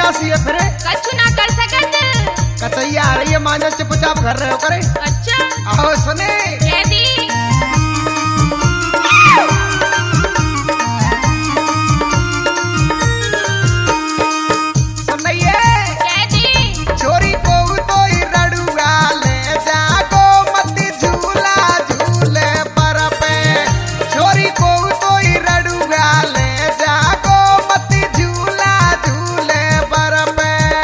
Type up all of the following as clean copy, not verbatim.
सी है फिर कछु ना कर सकत। कतैया आ रही है मांझा चुपचाप घर रहे हो करे। अच्छा आओ सुने कह दी। सुनिए कह दी। छोरी को तो ही रड़ुआ ले जागो मत झूला झूले पर पे। छोरी को तो ही रड़ुआ ले जागो मत झूला झूले पर पे।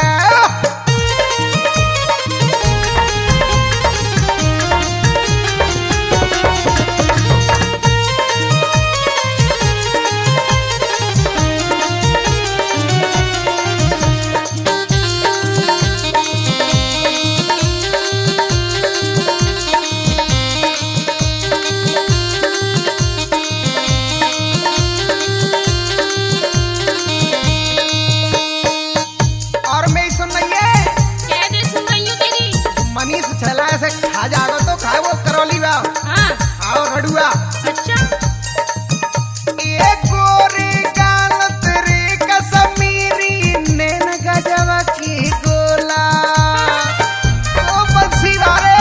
और मैं सुन रही कह दे सुन रही हूँ तेरी। मनीष छला से खा जाओ तो खाए वो करौली बा। हाँ आओ रड़ुआ अच्छा एक गोरे गालत रे कसमीरी नैन गजवा की गोला। ओ बंसी वाले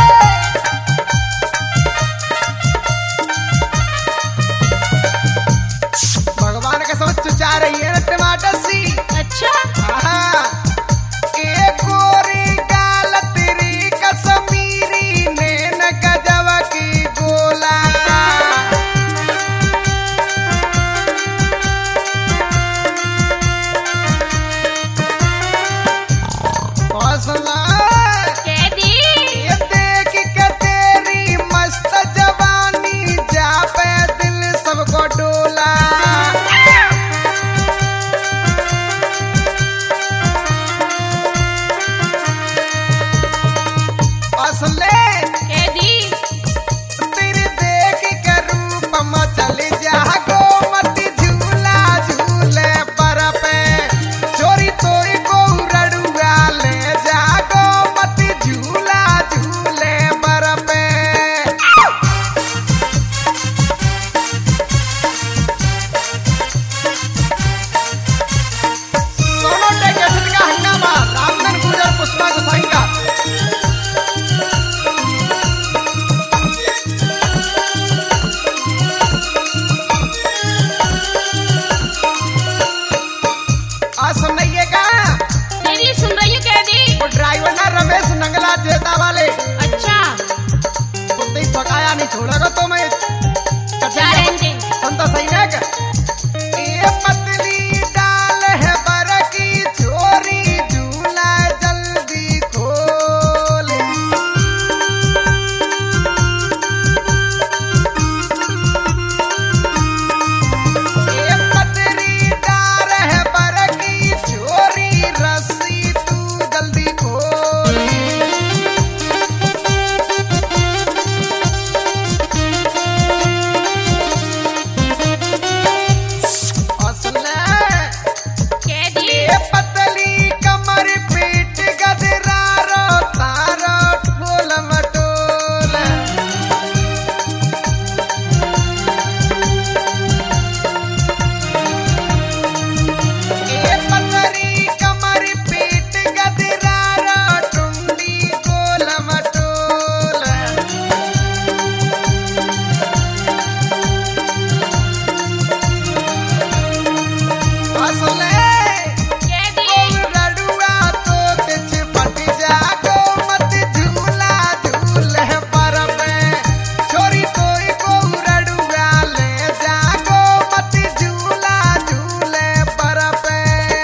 भगवान का समझ चुचा रही है ना टमाटर सी। अच्छा हाँ। एक गोरे गालत रे कसमीरी नैन गजवा की गोला। हौसला कह दी। ये देख के तेरी मस्त जवानी जा पे दिल सबको डोला। असले कह दी। तेरे देख के रूप में चल जागो मत झूला झूले पर पे। चोरी तो को रड़ुआ ले जागो मत झूला झूले पर पे। सोनो टेके का हंगामा रामधन गुर्जर पुष्पा गोसाई का। आज सुनिए का तेरी सुन रही हूँ कह दी। वो ड्राइवर ना रमेश नंगला जेता वाले अच्छा कुत्ते पकाया नहीं छोड़ेगा तो मैं जा रहे थे। सुन तो सही ना क्या ये पतली डाल है बर की छोरी झूला जल्दी खोल। ये पतली डाल है बर की छोरी रस्सी तू जल्दी खोल। असला कह दी। ये पतली कमर पीट गदरा रो तारो फूल मटोल। ये पतली कमर पीट गदरा रो टुंडी गोल मटोल। असले कह दी। रड़ुआ तो तिछ फट जागो मत झूला झूले पर पे। छोरी कोई को रड़ुआ ले जागो मत झूला झूले पर पे।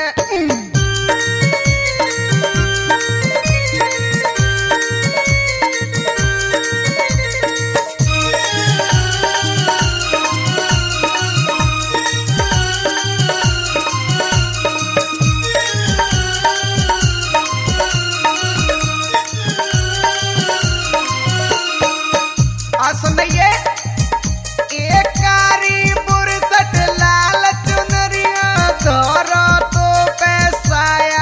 आ सुनिए एक कारी बुरसट लाल चुनरिया धोरो तो पैसाया।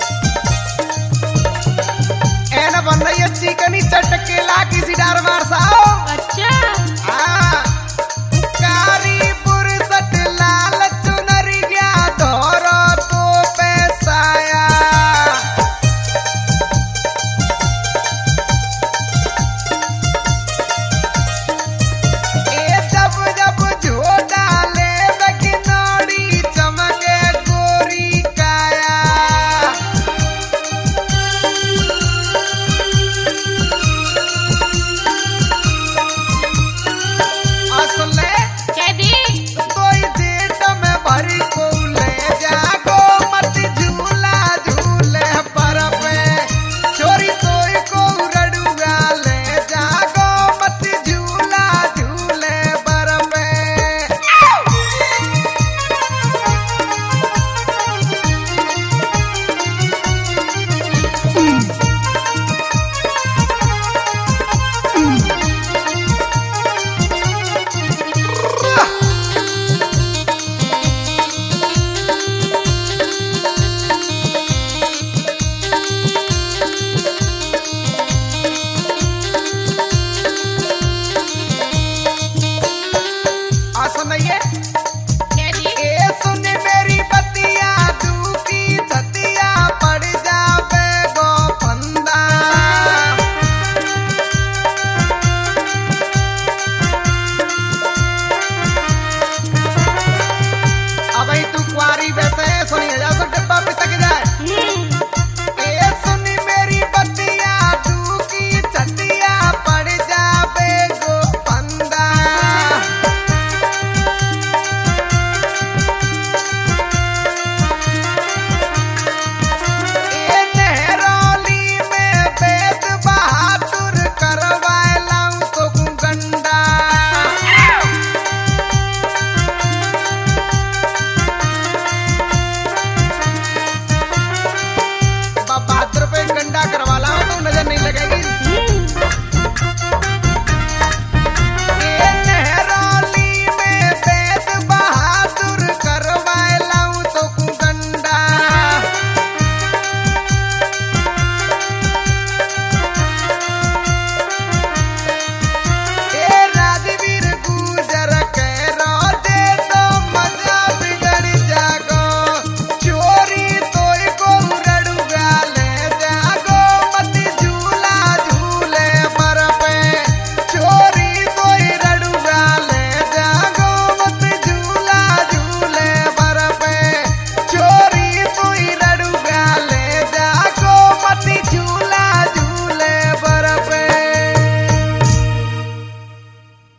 एन बन रही है चिकनी चटकेला किसी डार मार सा।